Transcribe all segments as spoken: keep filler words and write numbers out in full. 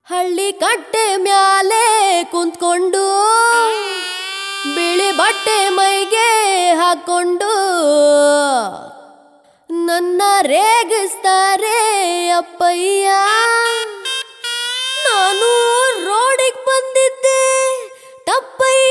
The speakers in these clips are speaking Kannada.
ಹಳ್ಳಿ ಕಟ್ಟೆ ಮ್ಯಾಲೆ ಕುಂತ್ಕೊಂಡು ಬಿಳಿ ಬಟ್ಟೆ ಮೈಗೆ ಹಾಕೊಂಡು ನನ್ನ ರೇಗಿಸ್ತಾರೆ ಅಪ್ಪಯ್ಯ. ನಾನು ರೋಡಿಗೆ ಬಂದಿದ್ದೆ ತಪ್ಪಯ್ಯ.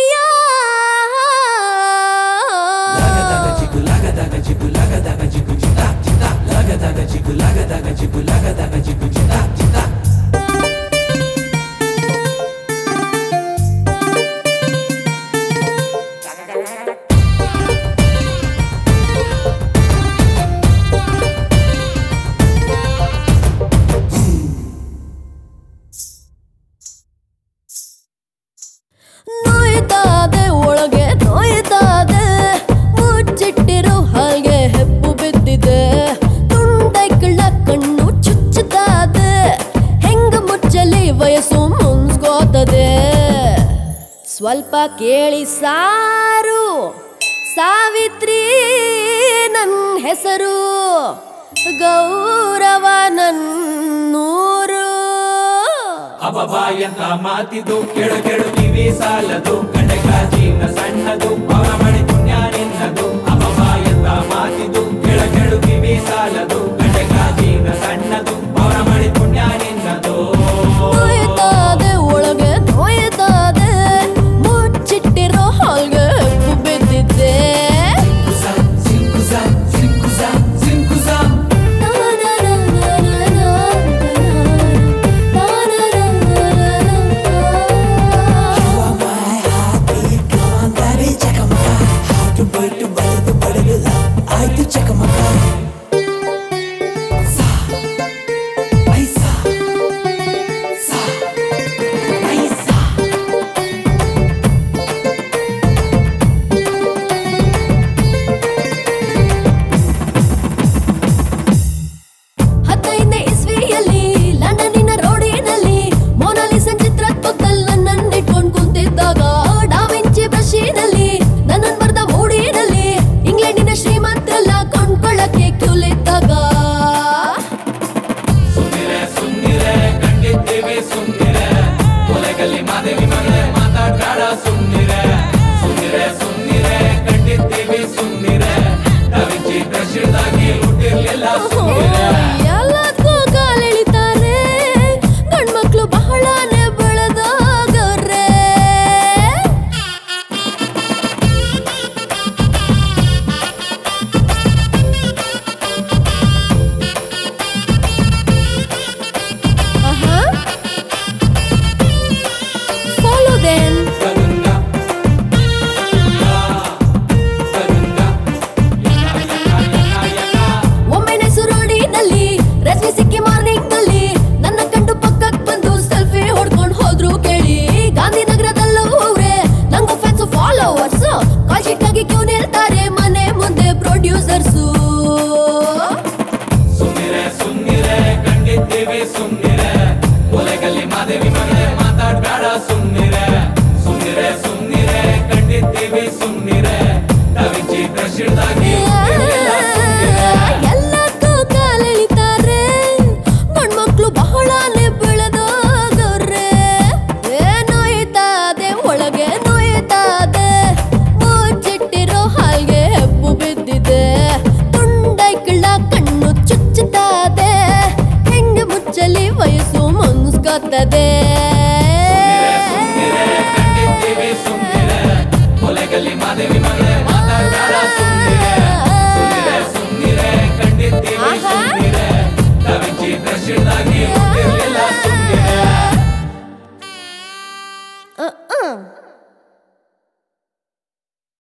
ನೋಯ್ತಾದೆ ಒಳಗೆ ನೋಯ್ತಾದೆ, ಮುಚ್ಚಿಟ್ಟಿರೋ ಹಾಗೆ ಹೆಪ್ಪು ಬಿದ್ದಿದೆ. ತುಂಡೈಗಳ ಕಣ್ಣು ಚುಚ್ಚುತ್ತಾದೆ, ಹೆಂಗ ಮುಚ್ಚಲಿ ವಯಸ್ಸು ಮುನ್ಸ್ಕೋತದೆ. ಸ್ವಲ್ಪ ಕೇಳಿ ಸಾರು, ಸಾವಿತ್ರಿ ನನ್ ಹೆಸರು, ಗೌರವ ನನ್ನೂರು. ಅಬಬಾ ಎಂತ ಮಾತಿದು, ಕೆಳು ಕೆಳು ಕಿವಿ ಸಾಲದು, ಗಂಡಗ ಜೀವನ ಸಣ್ಣದು, ಅವರ ಮಣಿ ಪುಣ್ಯ ನಿನ್ನದು. ಅಬಬಾ ಎಂತ ಮಾತಿದು, ಕೆಳು ಕೆಳು ಕಿವಿ ಸಾಲದು, ಗಂಡಗ ಜೀವನ ಸಣ್ಣದು, ಅವರ ಮಣಿ ಪುಣ್ಯ ನಿನ್ನದು. ನೋಯ್ತಾದೆ ಒಳಗೆ ನೋಯ್ತಾದೆ, ಮುಚ್ಚಿಟ್ಟಿರೋ ಹಾಗೆ ಹೆಪ್ಪು ಬಿದ್ದಿದ್ದೆ. ಹತ್ತೈದನೇ ಇಸ್ವಿಯಲ್ಲಿ ಲಂಡನ್ನಿನ ರೋಡಿನಲ್ಲಿ ಮೊನಾಲಿಸನ್ ಚಿತ್ರದ ಪಕ್ಕದಲ್ಲಿ ನನ್ನನ್ನು ಇಟ್ಕೊಂಡು ಕುಂತಿದ್ದಾಗ, ಡಾವಿಂಚಿ ಬ್ರಷಿನಲ್ಲಿ ನನ್ನನ್ನು ಬರ್ದ ಮೂಡಿನಲ್ಲಿ ಇಂಗ್ಲೆಂಡಿನ ಶ್ರೀಮಂತರೆಲ್ಲ ಕೊಂಡ್ಕೊಳ್ಳಕ್ಕೆ ಕ್ಯೂಲಿದ್ದಾಗ, ಸುಮ್ನಿರೆ ಸುಮ್ನಿರೆ ಕಂಡಿದ್ದೀವಿ ಸುಮ್ನಿರೆ, ಕೊಲೆಗಲ್ಲಿ ಮಾದೇವಿ ಮಗಳೇ ಮಾತಾಡ್ಬೇಡ ಸುಮ್ನಿರೆ. ಸುಮ್ನಿರೆ ಸುಮ್ನಿರೆ ಕಂಡಿದ್ದೀವಿ ಸುಮ್ನಿರೆ, ಡಾವಿಂಚಿ ಬ್ರಷಿದಾಗಿ ಹುಟ್ಟಿರ್ಲಿಲ್ಲ ಸುಮ್ನಿರೆ. ಎಲ್ಲದಕ್ಕೂ ಕಾಲೆಳಿತಾರೆ, ಗಂಡ್ಮಕ್ಳು ಬಹಳನೇ ಬೆಳೆದಾಗವ್ರೆ. Uh-huh. Follow then. ಗರುಂಗ ಗರುಂಗ ಒಮ್ಮೆನೆ ಸುರೋಡಿನಲ್ಲಿ ರಜನಿ ಸಿಕ್ಕಿ ಮಾರ್ನಿಂಗ್ ನಲ್ಲಿ ನನ್ನ ಕಂಡು ಪಕ್ಕಕ್ ಬಂದು ಸೆಲ್ಫಿ ಹೊಡ್ಕೊಂಡು ಹೋದ್ರು ಕೇಳಿ. ಗಾಂಧಿನಗರದಲ್ಲೂ ಅವ್ರೆ ನಂಗೂ ಫ್ಯಾನ್ಸ್ ಫಾಲೋವರ್ಸ್, ಕಾಲ್ ಶೀಟ್ಗಾಗಿ ಕ್ಯೂ ನಿಲ್ತಾರೆ ಮನೆ ಮುಂದೆ ಪ್ರೊಡ್ಯೂಸರ್ಸು. ಸುಮ್ನಿರೆ ಸುಮ್ನಿರೆ ಕಂಡಿದ್ದೀವಿ ಸುಮ್ನಿರೆ, ಕೊಲೆಗಲ್ಲಿ ಮಾದೇವಿ ಮಗಳೇ ಮಾತಾಡ್ಬೇಡ ಸುಮ್ನಿರೆ. ಸುಮ್ನಿರೆ ಸುಮ್ನಿರೆ ಕಂಡಿದ್ದೀವಿ ಸುಮ್ನಿರೆ, ಡಾವಿಂಚಿ ಬ್ರಷಿದಾಗಿ ಹುಟ್ಟಿರ್ಲಿಲ್ಲ ಸುಮ್ನಿರೆ. ಎಲ್ಲದಕ್ಕೂ ಕಾಲೆಳಿತಾರೆ, ಗಂಡ್ಮಕ್ಳು ಬಹಳನೇ ಬೆಳೆದಾಗವ್ರೆ. ಏ ನೋಯ್ತಾದೆ ಒಳಗೆ ನೋಯ್ತಾದೆ, ಮುಚ್ಚಿಟ್ಟಿರೋ ಹಾಗೆ ಹೆಪ್ಪು ಬಿದ್ದಿದೆ. ತುಂಡೈಗಳ ಕಣ್ಣು ಚುಚ್ಚುತ್ತಾದೆ, ಹೆಂಗೆ ಮುಚ್ಚಲಿ ವಯಸ್ಸು ಮುನ್ಸ್ಕೋತದೆ. ಸುಮ್ನಿರೆ ಸುಮ್ನಿರೆ ಕಂಡಿದ್ದೀವಿ ಸುಮ್ನಿರೆ, ಕೊಲೆಗಲ್ಲಿ ಮಾದೇವಿ ಮಗಳೇ